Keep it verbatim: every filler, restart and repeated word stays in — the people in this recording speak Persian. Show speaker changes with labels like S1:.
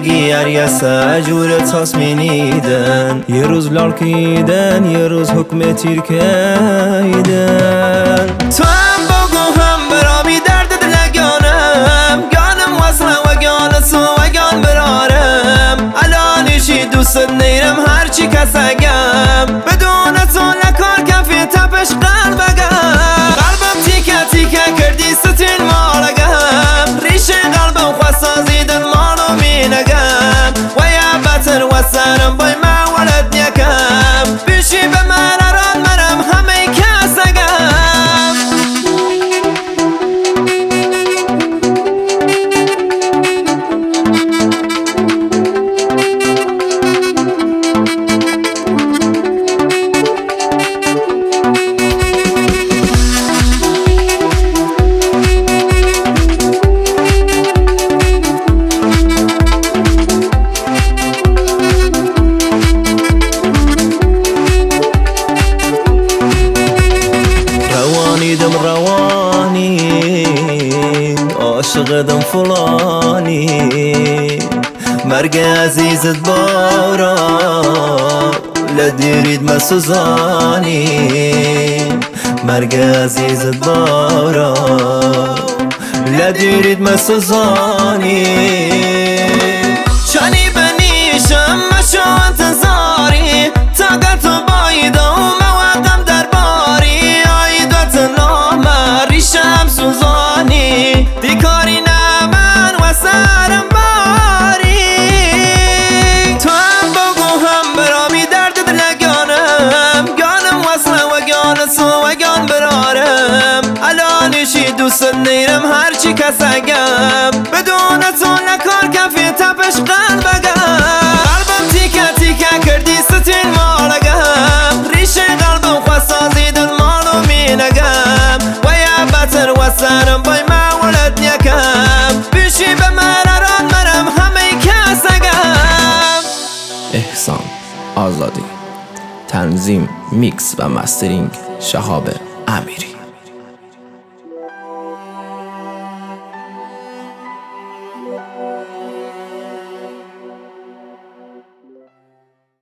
S1: زندگی هر یه سجور تصمینیدن، یه روز لالکیدن یه روز حکم تیر کیدن. تو هم بگو هم برامی درد دلگانم، گانم وصله و گان تو و گان برارم. الانشی دوست نیرم هرچی کسگم، بدون تو لکار کفی تپش قلبگم. قلبم تیکه تیکه کردی ستین مالگم، ریشه قلبم خواسازیدن مالو مینگم. و یا بطر و سرم بای ما ولد یکم، بیشی به من اران مرم همه کسگم. روانیدم روانی عاشقدم فلانی، مرگ عزیزت بارا لدیرید ما سوزانی. مرگ عزیزت بارا لدیرید ما سوزانی. چانی بنیشم مشو انتظاری، طاقت باید و موقم در باری. آیدت نامه ریشم سوزانی، دیکاری نمن و سرم باری. تو هم بگو هم برامی درد دلگانم، گانم وصله و گان تو و گان برارم. الانشی دوست نیرم هرچی کسگم، بدون تو نکار کفی تپش قلبگم. قلبم تیکه تیکه کردی ستین مالگم، ریشه قلبم خواسازیدن مالو مینگم. و یا بطر و سرم بای ما ولد یکم، بیشی به من اران مرم همه کسگم.
S2: احسان آزادی، تنظیم، میکس و مسترینگ شهاب امیری.